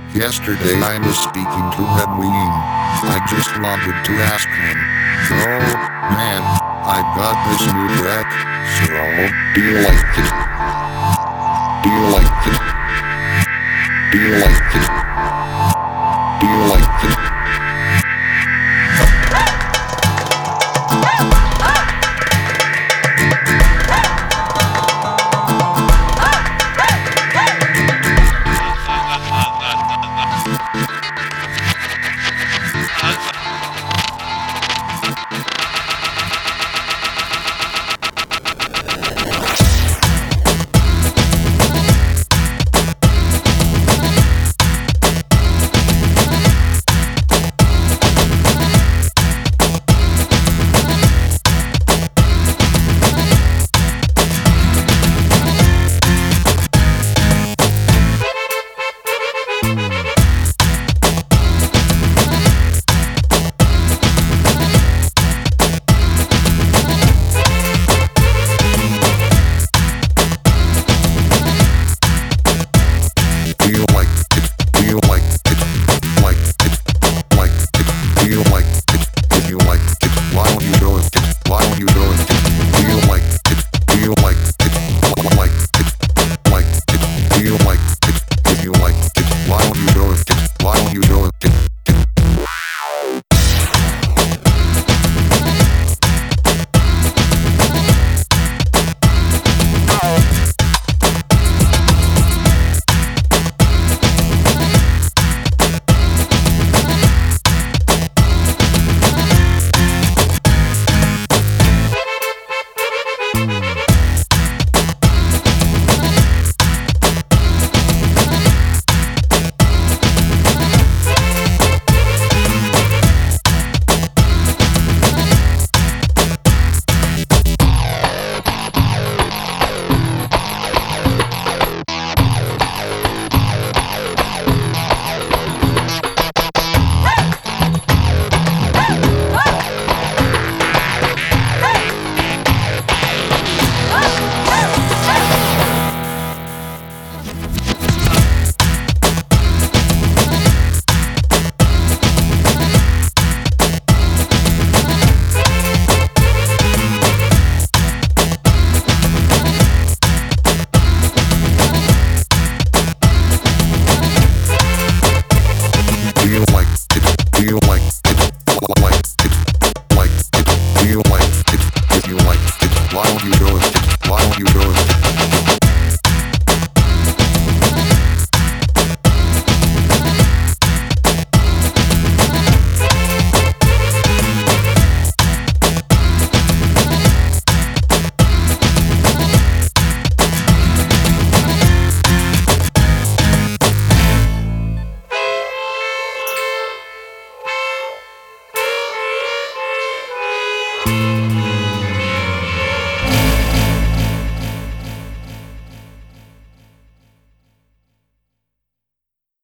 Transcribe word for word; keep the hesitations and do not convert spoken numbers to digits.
Yesterday I was speaking to Edwin. I just wanted to ask him. Oh, man, I got this new track. So, do you like it? Do you like it? Do you like it? Do you like it? Why don't you do it? Why don't you do it?